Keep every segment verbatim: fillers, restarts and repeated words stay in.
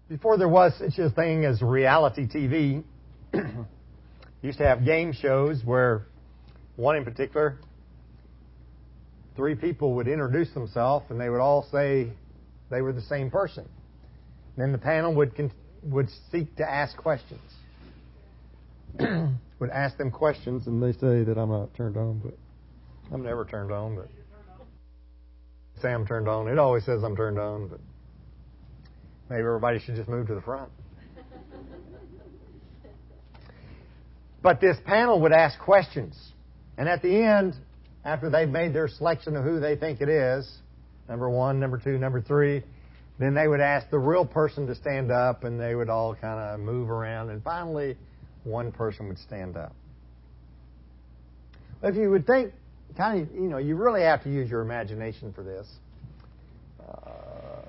Before there was such a thing as reality T V, used to have game shows where one in particular, three people would introduce themselves and they would all say they were the same person. Then the panel would con- would seek to ask questions. would ask them questions, and they say that I'm not turned on, but I'm never turned on. But say I'm turned on. It always says I'm turned on, but maybe everybody should just move to the front. But this panel would ask questions. And at the end, after they've made their selection of who they think it is, number one, number two, number three, then they would ask the real person to stand up, and they would all kind of move around. And finally, one person would stand up. If you would think, kind of, you know, you really have to use your imagination for this. Uh,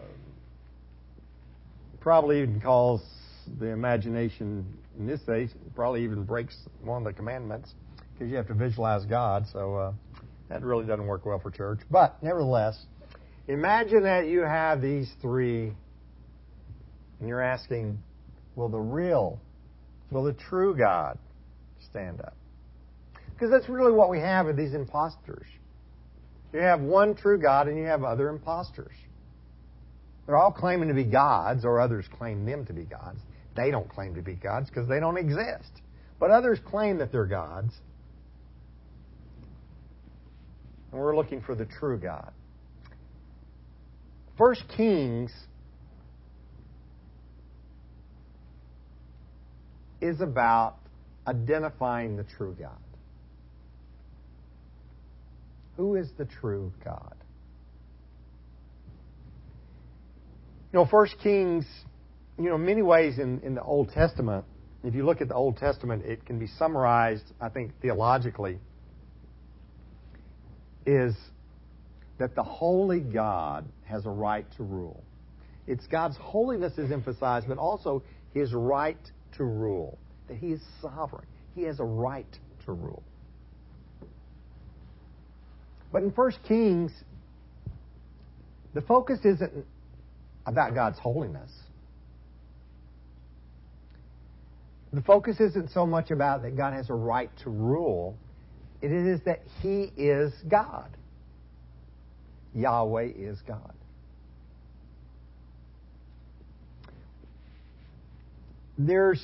probably even calls the imagination in this age, probably even breaks one of the commandments, because you have to visualize God, so uh, that really doesn't work well for church. But nevertheless, imagine that you have these three, and you're asking, will the real, will the true God stand up? Because that's really what we have with these imposters. You have one true God, and you have other imposters. They're all claiming to be gods, or others claim them to be gods. They don't claim to be gods because they don't exist. But others claim that they're gods. And we're looking for the true God. First Kings is about identifying the true God. Who is the true God? You know, First Kings, you know, in many ways in, in the Old Testament, if you look at the Old Testament, it can be summarized, I think, theologically, is that the holy God has a right to rule. It's God's holiness is emphasized, but also His right to rule. That He is sovereign. He has a right to rule. But in First Kings, the focus isn't about God's holiness. The focus isn't so much about that God has a right to rule. It is that He is God. Yahweh is God. There's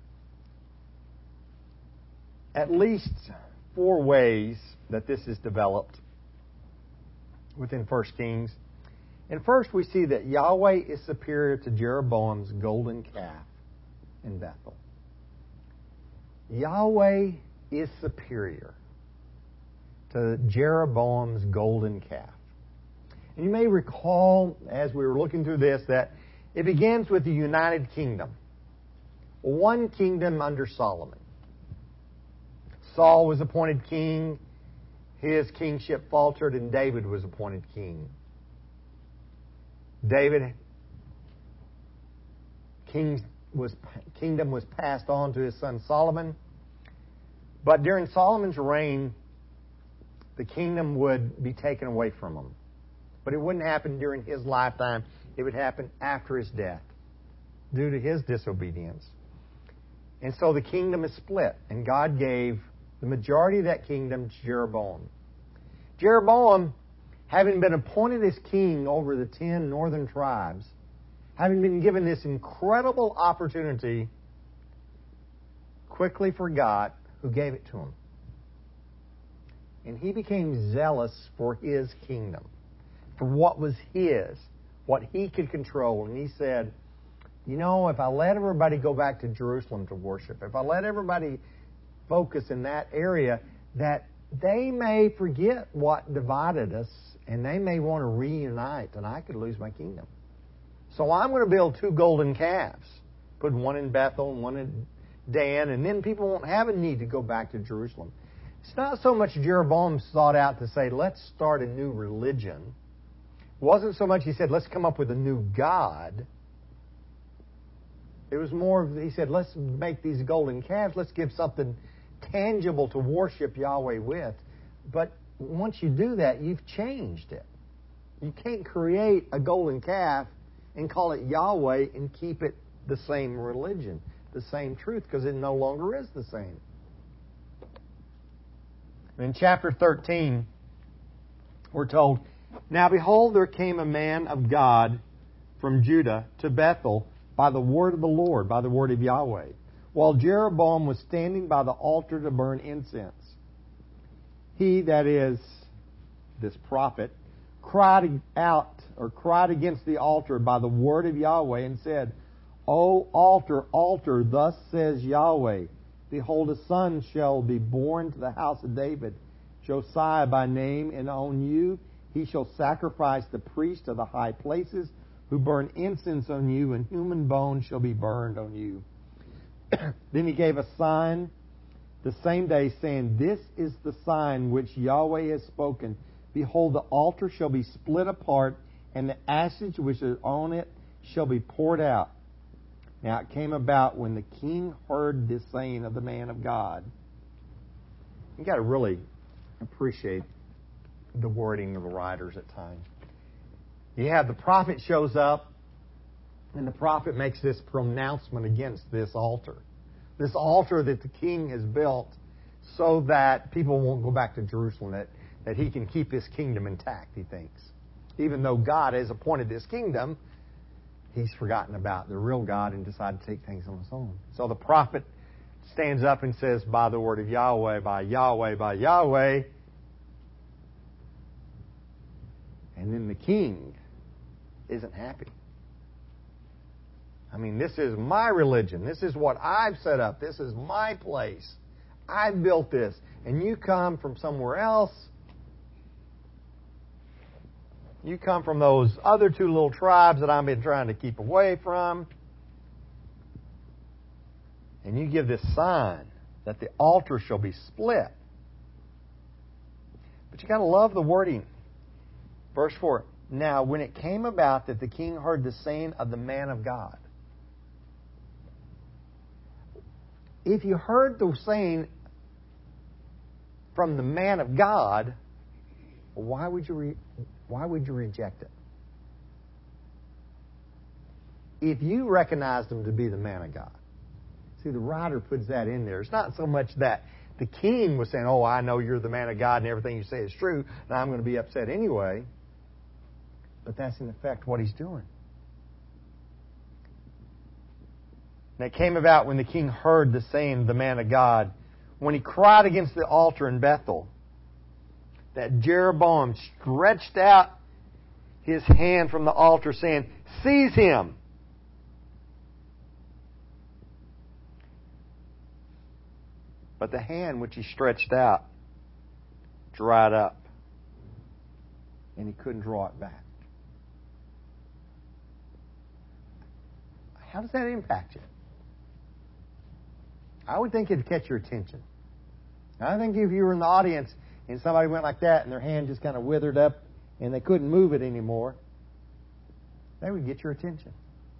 at least four ways that this is developed within First Kings. And first we see that Yahweh is superior to Jeroboam's golden calf in Bethel. Yahweh is superior to Jeroboam's golden calf. And you may recall, as we were looking through this, that it begins with the United Kingdom. One kingdom under Solomon. Saul was appointed king. His kingship faltered, and David was appointed king. David, king was, kingdom was passed on to his son Solomon. But during Solomon's reign, the kingdom would be taken away from him. But it wouldn't happen during his lifetime. It would happen after his death due to his disobedience. And so the kingdom is split, and God gave the majority of that kingdom to Jeroboam. Jeroboam, having been appointed as king over the ten northern tribes, having been given this incredible opportunity, quickly forgot who gave it to him. And he became zealous for his kingdom, for what was his, what he could control. And he said, you know, if I let everybody go back to Jerusalem to worship, if I let everybody focus in that area, that they may forget what divided us, and they may want to reunite, and I could lose my kingdom. So I'm going to build two golden calves, put one in Bethel and one in Dan, and then people won't have a need to go back to Jerusalem. It's not so much Jeroboam sought out to say, let's start a new religion. It wasn't so much he said, let's come up with a new God. It was more of, he said, let's make these golden calves. Let's give something tangible to worship Yahweh with. But once you do that, you've changed it. You can't create a golden calf and call it Yahweh and keep it the same religion, the same truth, because it no longer is the same. In chapter thirteen, we're told, "Now behold, there came a man of God from Judah to Bethel by the word of the Lord, by the word of Yahweh, while Jeroboam was standing by the altar to burn incense. He," that is, this prophet, "cried out, or cried against the altar by the word of Yahweh, and said, O altar, altar, thus says Yahweh, behold, a son shall be born to the house of David, Josiah by name, and on you he shall sacrifice the priest of the high places, who burn incense on you, and human bones shall be burned on you." Then he gave a sign the same day, saying, "This is the sign which Yahweh has spoken. Behold, the altar shall be split apart, and the ashes which is on it shall be poured out." Now it came about when the king heard this saying of the man of God. You got to really appreciate the wording of the writers at times. You have the prophet shows up, and the prophet makes this pronouncement against this altar. This altar that the king has built so that people won't go back to Jerusalem, that, that he can keep his kingdom intact, he thinks. Even though God has appointed this kingdom, he's forgotten about the real God and decided to take things on his own. So the prophet stands up and says, "By the word of Yahweh, by Yahweh, by Yahweh." And then the king isn't happy. I mean, this is my religion. This is what I've set up. This is my place. I've built this. And you come from somewhere else. You come from those other two little tribes that I've been trying to keep away from. And you give this sign that the altar shall be split. But you got to love the wording. Verse four. "Now, when it came about that the king heard the saying of the man of God." If you heard the saying from the man of God, why would you re- why would you reject it? If you recognized him to be the man of God. See, the writer puts that in there. It's not so much that the king was saying, "Oh, I know you're the man of God and everything you say is true, and I'm going to be upset anyway." But that's in effect what he's doing. And it came about when the king heard the saying of the man of God, when he cried against the altar in Bethel, that Jeroboam stretched out his hand from the altar, saying, "Seize him." But the hand which he stretched out dried up, and he couldn't draw it back. How does that impact you? I would think it'd catch your attention. I think if you were in the audience and somebody went like that and their hand just kind of withered up and they couldn't move it anymore, that would get your attention.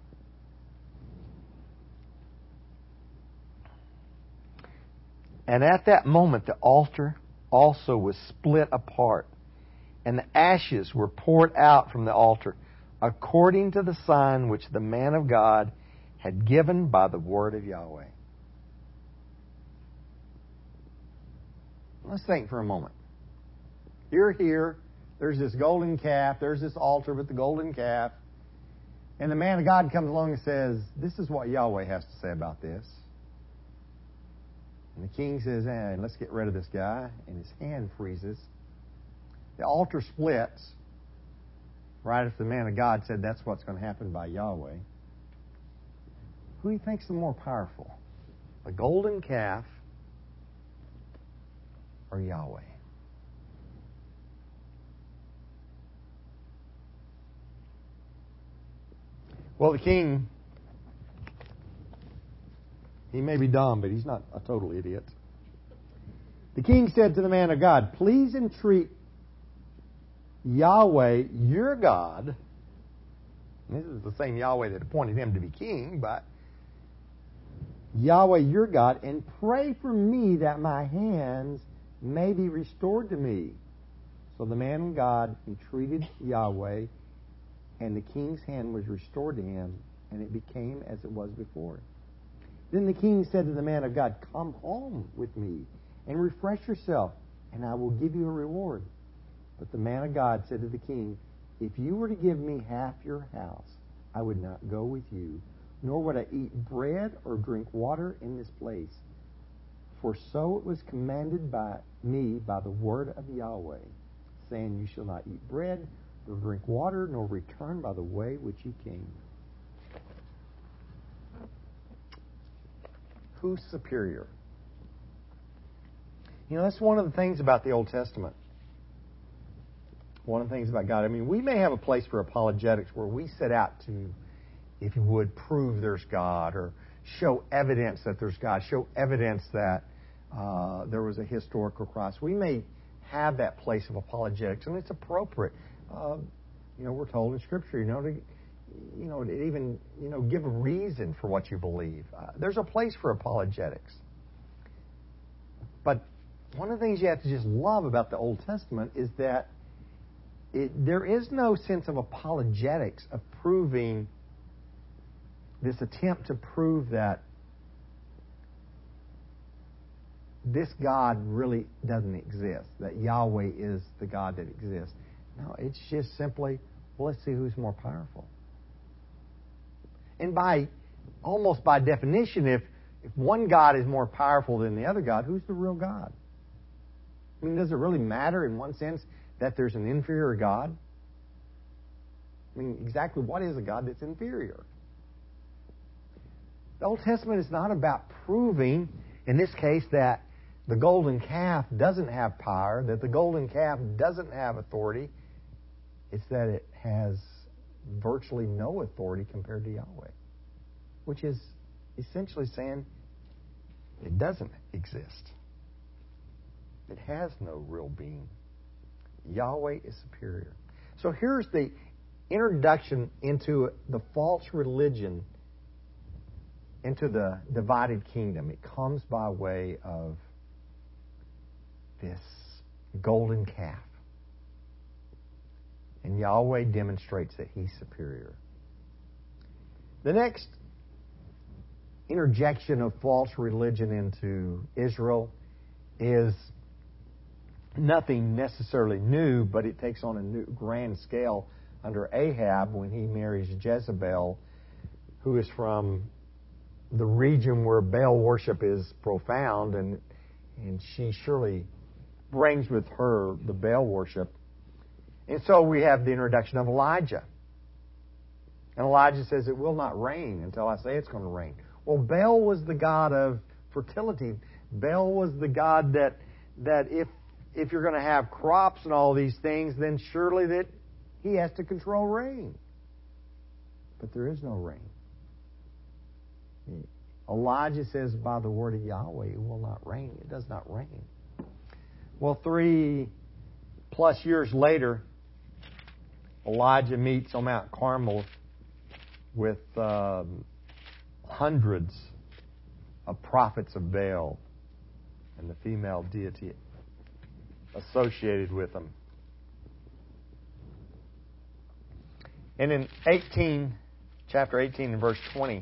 And at that moment the altar also was split apart, and the ashes were poured out from the altar, according to the sign which the man of God had given by the word of Yahweh. Let's think for a moment. You're here. There's this golden calf. There's this altar with the golden calf. And the man of God comes along and says, "This is what Yahweh has to say about this." And the king says, "Hey, let's get rid of this guy." And his hand freezes. The altar splits. Right after the man of God said that's what's going to happen by Yahweh. Who do you think's the more powerful? A golden calf or Yahweh? Well, the king, he may be dumb, but he's not a total idiot. The king said to the man of God, "Please entreat Yahweh, your God." And this is the same Yahweh that appointed him to be king, but Yahweh, your God, "and pray for me that my hands may be restored to me." So the man of God entreated Yahweh, And the king's hand was restored to him, and it became as it was before. Then the king said to the man of God, "Come home with me and refresh yourself, and I will give you a reward." But the man of God said to the king, "If you were to give me half your house, I would not go with you, nor would I eat bread or drink water in this place. For so it was commanded by me by the word of Yahweh, saying, You shall not eat bread, nor drink water, nor return by the way which you came." Who's superior? You know, that's one of the things about the Old Testament. One of the things about God. I mean, we may have a place for apologetics where we set out to, if you would, prove there's God or show evidence that there's God, show evidence that uh, there was a historical Christ. We may have that place of apologetics, and it's appropriate. Uh, you know, we're told in Scripture, you know, to, you know, to even, you know, give a reason for what you believe. Uh, there's a place for apologetics. But one of the things you have to just love about the Old Testament is that it, there is no sense of apologetics of proving this attempt to prove that this God really doesn't exist, that Yahweh is the God that exists. No, it's just simply, well, let's see who's more powerful. And by, almost by definition, if, if one God is more powerful than the other God, who's the real God? I mean, does it really matter in one sense that there's an inferior God? I mean, exactly what is a God that's inferior? The Old Testament is not about proving, in this case, that the golden calf doesn't have power, that the golden calf doesn't have authority. It's that it has virtually no authority compared to Yahweh, which is essentially saying it doesn't exist. It has no real being. Yahweh is superior. So here's the introduction into the false religion, into the divided kingdom. It comes by way of this golden calf. And Yahweh demonstrates that He's superior. The next interjection of false religion into Israel is nothing necessarily new, but it takes on a new grand scale under Ahab when he marries Jezebel, who is from the region where Baal worship is profound, and and she surely brings with her the Baal worship. And so we have the introduction of Elijah. And Elijah says, "It will not rain until I say it's going to rain." Well, Baal was the god of fertility. Baal was the god that that if if you're going to have crops and all these things, then surely that he has to control rain. But there is no rain. Elijah says, by the word of Yahweh, it will not rain. It does not rain. Well, three plus years later, Elijah meets on Mount Carmel with um, hundreds of prophets of Baal and the female deity associated with them. And in eighteen, chapter eighteen and verse twenty,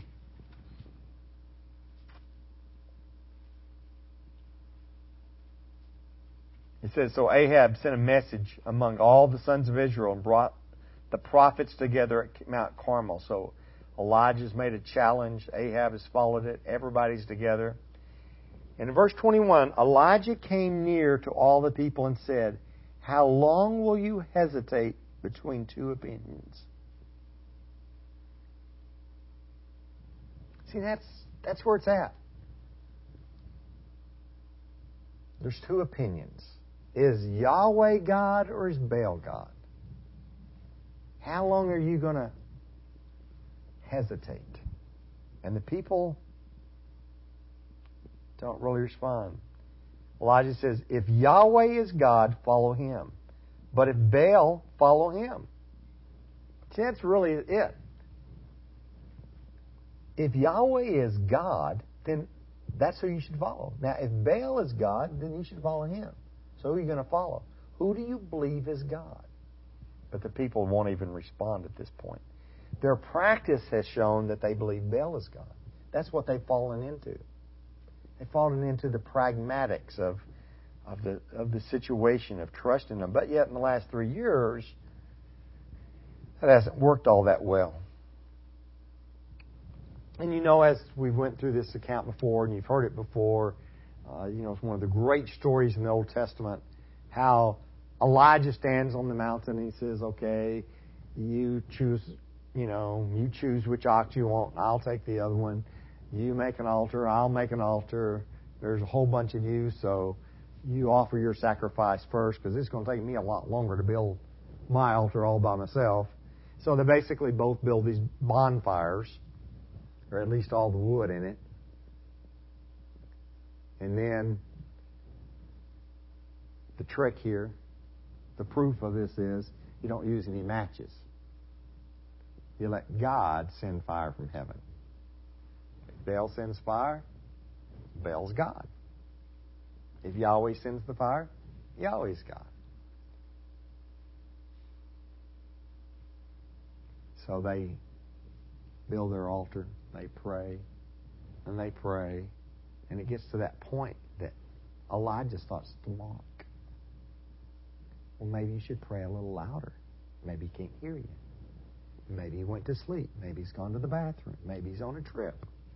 it says, "So Ahab sent a message among all the sons of Israel and brought the prophets together at Mount Carmel." So Elijah's made a challenge. Ahab has followed it. Everybody's together. And in verse twenty-one, Elijah came near to all the people and said, "How long will you hesitate between two opinions?" See, that's that's where it's at. There's two opinions. Is Yahweh God or is Baal God? How long are you going to hesitate? And the people don't really respond. Elijah says, if Yahweh is God, follow Him. But if Baal, follow him. See, that's really it. If Yahweh is God, then that's who you should follow. Now, if Baal is God, then you should follow him. So who are you going to follow? Who do you believe is God? But the people won't even respond at this point. Their practice has shown that they believe Baal is God. That's what they've fallen into. They've fallen into the pragmatics of, of, the, of the situation, of trusting them. But yet in the last three years, that hasn't worked all that well. And you know, as we went through this account before, and you've heard it before, uh, you know, it's one of the great stories in the Old Testament, how Elijah stands on the mountain and he says, okay, you choose, you know, you choose which ox you want, and I'll take the other one. You make an altar, I'll make an altar. There's a whole bunch of you, so you offer your sacrifice first, because it's going to take me a lot longer to build my altar all by myself. So they basically both build these bonfires, or at least all the wood in it. And then the trick here, the proof of this is you don't use any matches. You let God send fire from heaven. If Baal sends fire, Baal's God. If Yahweh sends the fire, Yahweh's God. So they build their altar, they pray, and they pray, and it gets to that point that Elijah starts to mock. Well, maybe you should pray a little louder. Maybe he can't hear you. Maybe he went to sleep. Maybe he's gone to the bathroom. Maybe he's on a trip.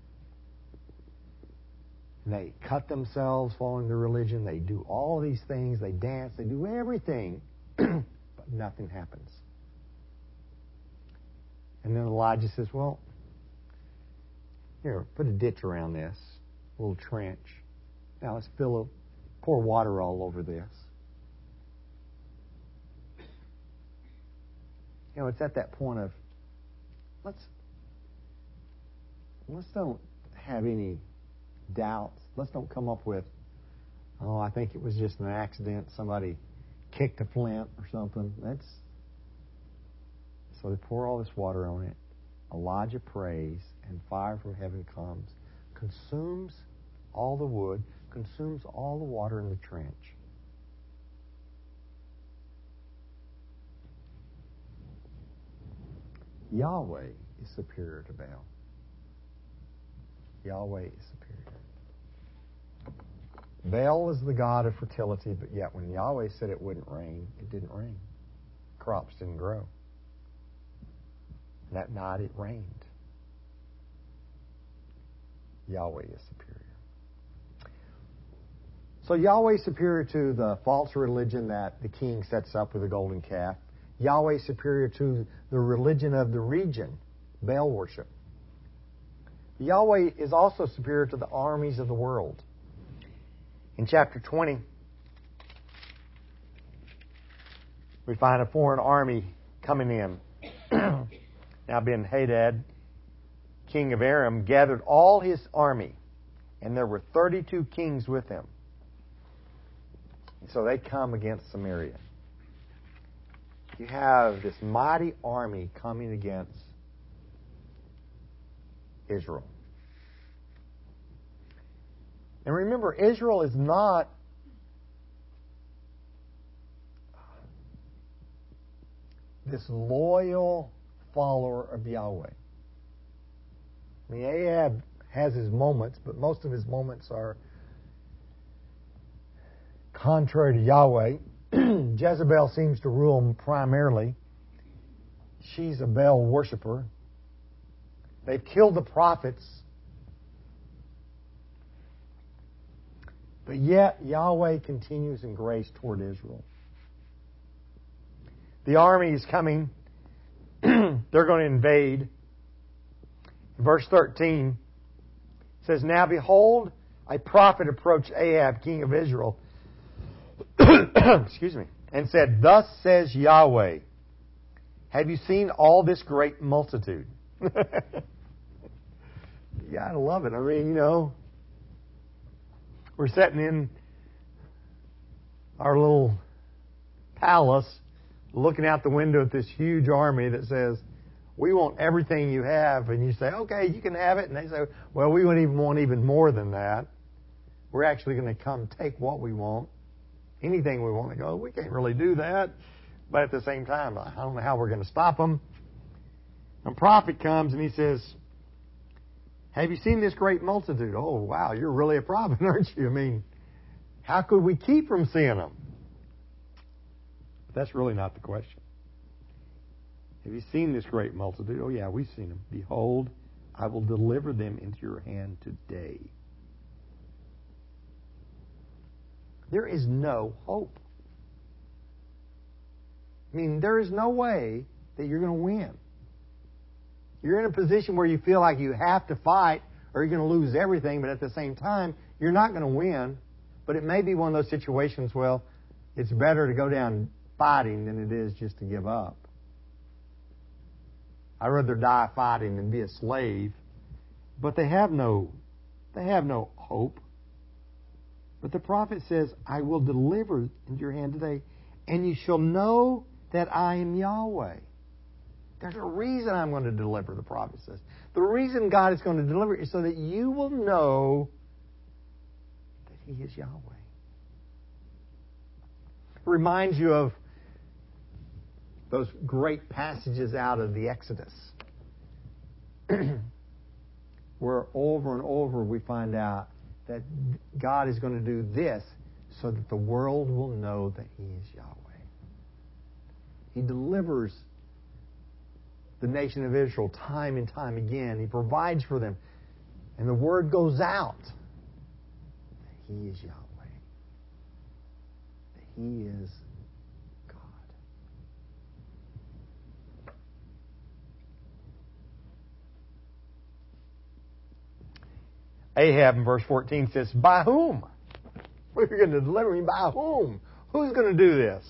And they cut themselves following their religion. They do all these things. They dance. They do everything. But nothing happens. And then Elijah says, well, here, put a ditch around this, a little trench. Now let's fill a, pour water all over this. You know, it's at that point of, let's, let's don't have any doubts. Let's don't come up with, oh, I think it was just an accident. Somebody kicked a flint or something. That's So they pour all this water on it. Elijah prays, and fire from heaven comes, consumes all the wood, consumes all the water in the trench. Yahweh is superior to Baal. Yahweh is superior. Baal is the god of fertility, but yet when Yahweh said it wouldn't rain, it didn't rain. Crops didn't grow. That night it rained. Yahweh is superior. So Yahweh is superior to the false religion that the king sets up with the golden calf. Yahweh is superior to the religion of the region, Baal worship. Yahweh is also superior to the armies of the world. In chapter twenty, we find a foreign army coming in. Now Ben-Hadad, king of Aram, gathered all his army, and there were thirty-two kings with him. And so they come against Samaria. You have this mighty army coming against Israel. And remember, Israel is not this loyal follower of Yahweh. I mean, Ahab has his moments, but most of his moments are contrary to Yahweh. Jezebel seems to rule primarily. She's a Baal worshiper. They've killed the prophets. But yet, Yahweh continues in grace toward Israel. The army is coming. They're going to invade. Verse thirteen says, Now behold, a prophet approached Ahab, king of Israel, excuse me, and said, Thus says Yahweh, have you seen all this great multitude? You gotta love it. I mean, you know, we're sitting in our little palace looking out the window at this huge army that says, we want everything you have. And you say, okay, you can have it. And they say, well, we wouldn't even want even more than that. We're actually going to come take what we want. Anything we want. They go, we can't really do that. But at the same time, I don't know how we're going to stop them. A prophet comes and he says, have you seen this great multitude? Oh, wow, you're really a prophet, aren't you? I mean, how could we keep from seeing them? But that's really not the question. Have you seen this great multitude? Oh, yeah, we've seen them. Behold, I will deliver them into your hand today. There is no hope. I mean, there is no way that you're going to win. You're in a position where you feel like you have to fight or you're going to lose everything, but at the same time, you're not going to win. But it may be one of those situations, well, it's better to go down fighting than it is just to give up. I'd rather die fighting than be a slave. But they have no, they have no hope. But the prophet says, I will deliver into your hand today, and you shall know that I am Yahweh. There's a reason I'm going to deliver, the prophet says. The reason God is going to deliver is so that you will know that He is Yahweh. It reminds you of those great passages out of the Exodus, where over and over we find out that God is going to do this so that the world will know that He is Yahweh. He delivers the nation of Israel time and time again. He provides for them. And the word goes out that He is Yahweh. That He is God. Ahab in verse fourteen says, by whom? We're going to deliver me. By whom? Who's going to do this?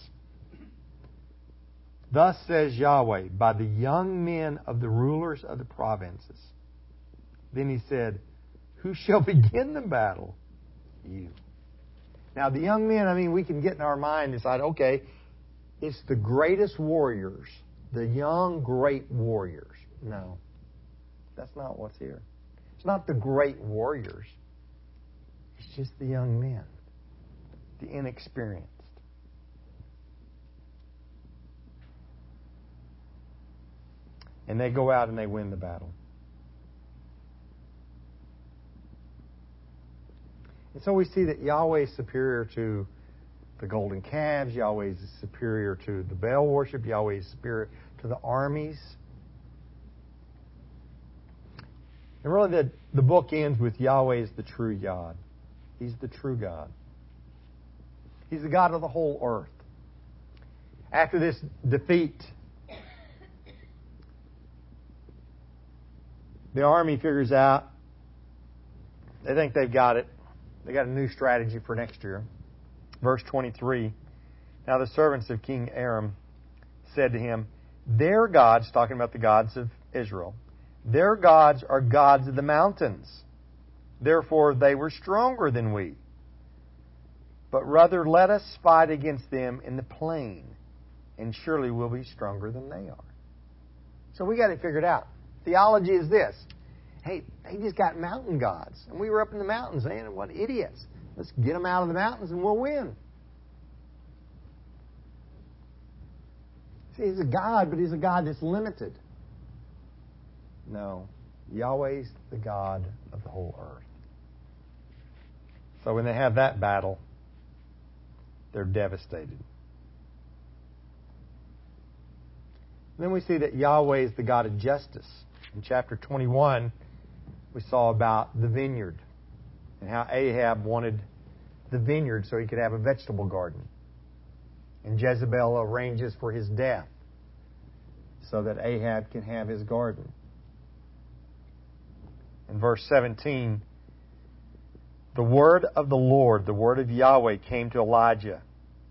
Thus says Yahweh, by the young men of the rulers of the provinces. Then he said, who shall begin the battle? You. Now the young men, I mean, we can get in our mind and decide, okay, it's the greatest warriors, the young great warriors. No, that's not what's here. It's not the great warriors. It's just the young men, the inexperienced. And they go out and they win the battle. And so we see that Yahweh is superior to the golden calves. Yahweh is superior to the Baal worship. Yahweh is superior to the armies. And really the, the book ends with Yahweh is the true God. He's the true God. He's the God of the whole earth. After this defeat, the army figures out, they think they've got it. They got a new strategy for next year. Verse twenty-three, now the servants of King Aram said to him, their gods, talking about the gods of Israel, their gods are gods of the mountains. Therefore they were stronger than we. But rather let us fight against them in the plain, and surely we'll be stronger than they are. So we got it figured out. Theology is this. Hey, they just got mountain gods. And we were up in the mountains saying, what idiots. Let's get them out of the mountains and we'll win. See, He's a God, but He's a God that's limited. No. Yahweh's the God of the whole earth. So when they have that battle, they're devastated. Then we see that Yahweh is the God of justice. In chapter twenty-one, we saw about the vineyard and how Ahab wanted the vineyard so he could have a vegetable garden. And Jezebel arranges for his death so that Ahab can have his garden. In verse seventeen, the word of the Lord, the word of Yahweh came to Elijah.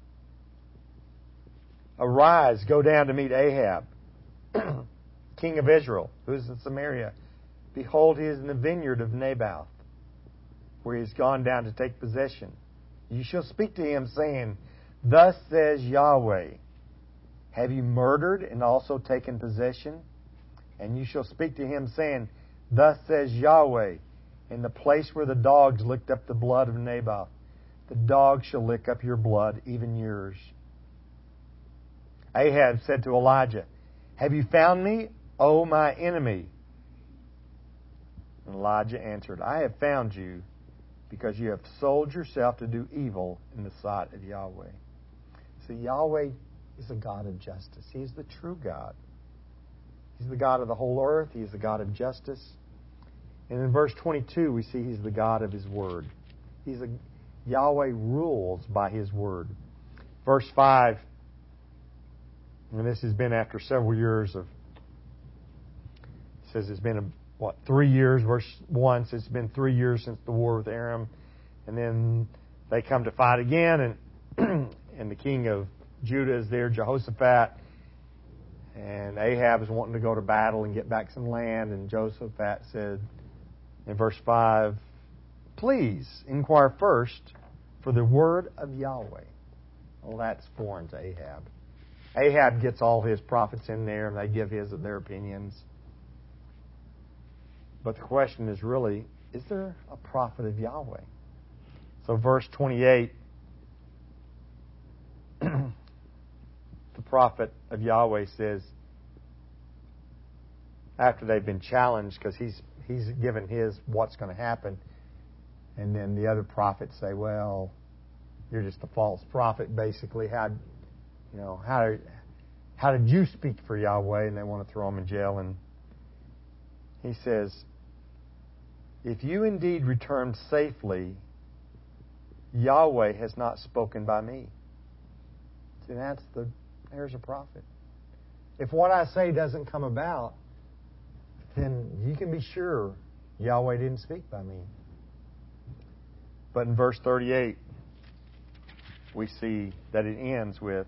Arise, go down to meet Ahab, king of Israel, who is in Samaria. Behold, he is in the vineyard of Naboth, where he has gone down to take possession. You shall speak to him, saying, thus says Yahweh, have you murdered and also taken possession? And you shall speak to him, saying, thus says Yahweh, in the place where the dogs licked up the blood of Naboth, the dogs shall lick up your blood, even yours. Ahab said to Elijah, "Have you found me, O my enemy?" And Elijah answered, "I have found you because you have sold yourself to do evil in the sight of Yahweh." See, Yahweh is a God of justice. He's the true God. He's the God of the whole earth. He's the God of justice. And in verse twenty-two, we see He's the God of His Word. He's a, Yahweh rules by His Word. Verse five, and this has been after several years of, it says it's been, a, what, three years, verse one says it's been three years since the war with Aram. And then they come to fight again, and, and the king of Judah is there, Jehoshaphat. And Ahab is wanting to go to battle and get back some land. And Jehoshaphat said in verse five, "Please inquire first for the word of Yahweh." Well, that's foreign to Ahab. Ahab gets all his prophets in there, and they give his their opinions. But the question is really, is there a prophet of Yahweh? So verse twenty-eight, the prophet of Yahweh says, after they've been challenged, because he's he's given his what's going to happen, and then the other prophets say, "Well, you're just a false prophet." Basically, how you know how how did you speak for Yahweh? And they want to throw him in jail. And he says, "If you indeed return safely, Yahweh has not spoken by me." See, that's the there's a prophet. If what I say doesn't come about, then you can be sure Yahweh didn't speak by me. But in verse thirty-eight, we see that it ends with,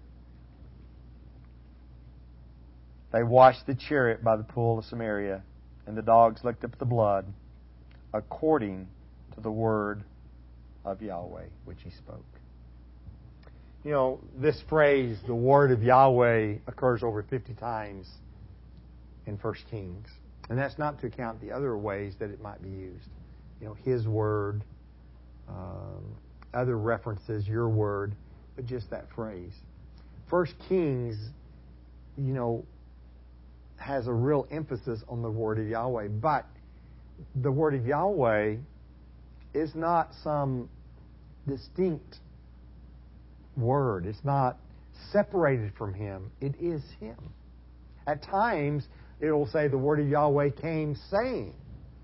"They washed the chariot by the pool of Samaria, and the dogs licked up the blood, according to the word of Yahweh, which He spoke." You know, this phrase, the word of Yahweh, occurs over fifty times in First Kings. And that's not to count the other ways that it might be used. You know, His word, um, other references, your word, but just that phrase. First Kings, you know, has a real emphasis on the word of Yahweh. But the word of Yahweh is not some distinct word. It's not separated from Him. It is Him. At times, it will say the word of Yahweh came saying.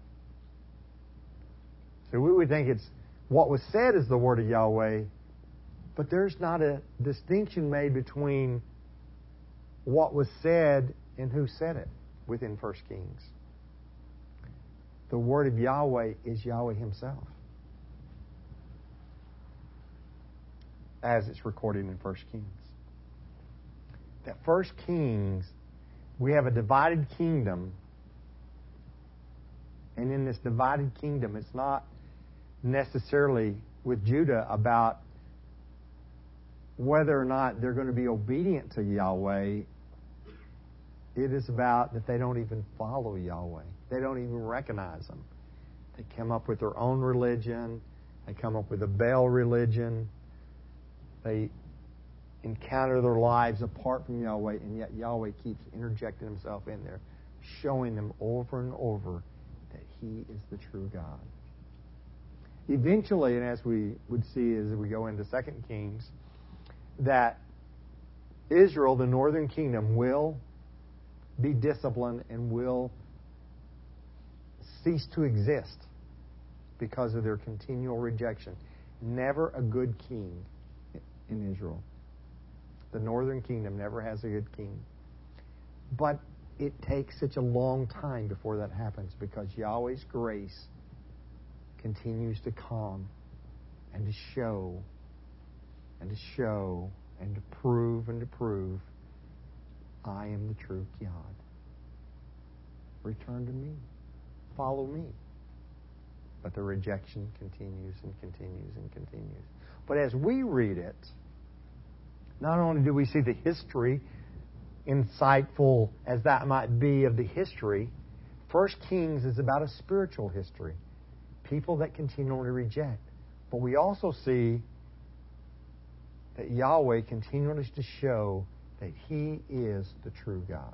So we would think it's what was said is the word of Yahweh, but there's not a distinction made between what was said and who said it within First Kings. The word of Yahweh is Yahweh Himself, as it's recorded in First Kings. That First Kings, we have a divided kingdom, and in this divided kingdom, it's not necessarily with Judah about whether or not they're going to be obedient to Yahweh. It is about that they don't even follow Yahweh. They don't even recognize Him. They come up with their own religion. They come up with a Baal religion. They encounter their lives apart from Yahweh, and yet Yahweh keeps interjecting Himself in there, showing them over and over that He is the true God. Eventually, and as we would see as we go into Second Kings, that Israel, the northern kingdom, will be disciplined and will cease to exist because of their continual rejection. Never a good king in Israel. The northern kingdom never has a good king. But it takes such a long time before that happens because Yahweh's grace continues to come and to show and to show and to prove and to prove I am the true God. Return to me. Follow me. But the rejection continues and continues and continues. But as we read it, not only do we see the history, insightful as that might be of the history, First Kings is about a spiritual history. People that continually reject. But we also see that Yahweh continues to show that He is the true God.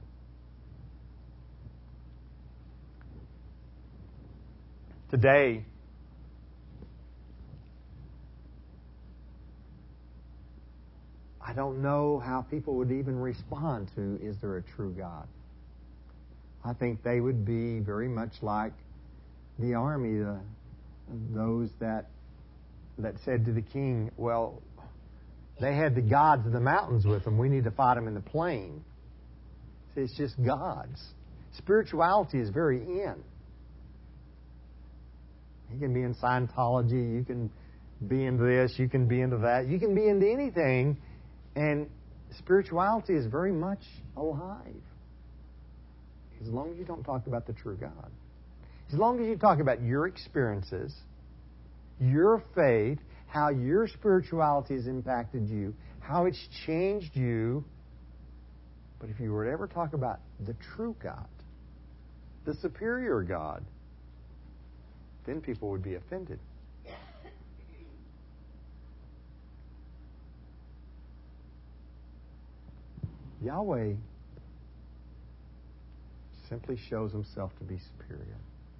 Today, I don't know how people would even respond to, is there a true God? I think they would be very much like the army, the, those that that said to the king, well, they had the gods of the mountains with them. We need to fight them in the plain. See, it's just gods. Spirituality is very in. You can be in Scientology. You can be into this. You can be into that. You can be into anything. And spirituality is very much alive. As long as you don't talk about the true God. As long as you talk about your experiences, your faith, how your spirituality has impacted you, how it's changed you. But if you were to ever talk about the true God, the superior God, then people would be offended. Yahweh simply shows Himself to be superior.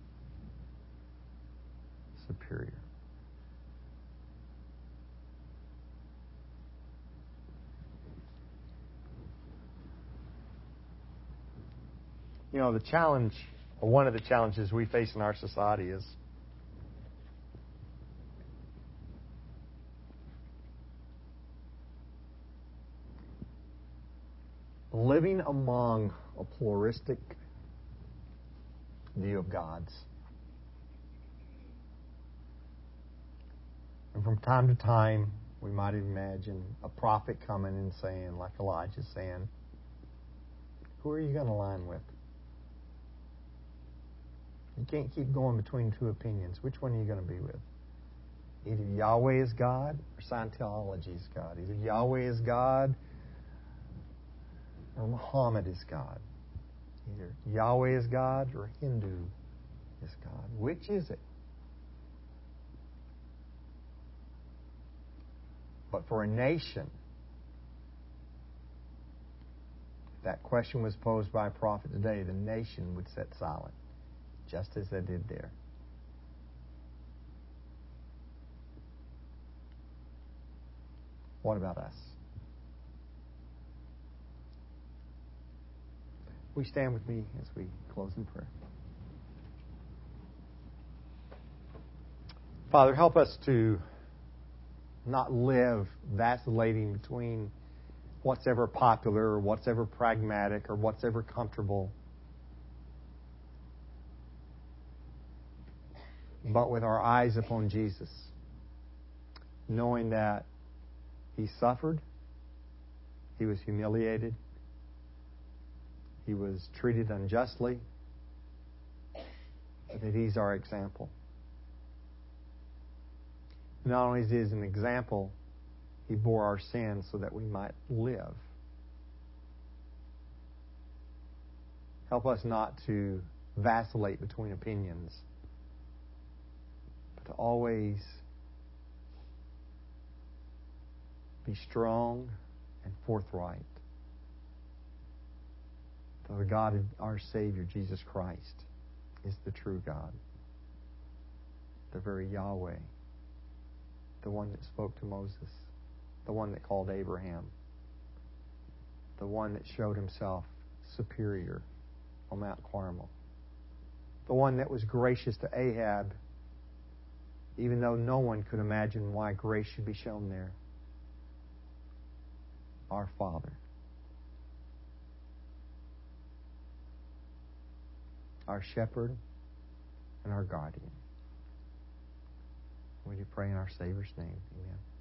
Superior. you know, the challenge, or one of the challenges we face in our society is living among a pluralistic view of gods. And from time to time, we might imagine a prophet coming and saying, like Elijah saying, who are you going to align with? You can't keep going between two opinions. Which one are you going to be with? Either Yahweh is God or Scientology is God. Either Yahweh is God or Muhammad is God. Either Yahweh is God or Hindu is God. Which is it? But for a nation, if that question was posed by a prophet today, the nation would sit silent, just as they did there. What about us? Will you stand with me as we close in prayer? Father, help us to not live vacillating between what's ever popular or what's ever pragmatic or what's ever comfortable, but with our eyes upon Jesus, knowing that He suffered, He was humiliated, He was treated unjustly, but that He's our example. Not only is He an example, He bore our sins so that we might live. Help us not to vacillate between opinions, but to always be strong and forthright. For the God of our Savior, Jesus Christ, is the true God, the very Yahweh, the one that spoke to Moses, the one that called Abraham, the one that showed Himself superior on Mount Carmel, the one that was gracious to Ahab, even though no one could imagine why grace should be shown there. Our Father, our shepherd, and our guardian. We do pray in our Savior's name. Amen.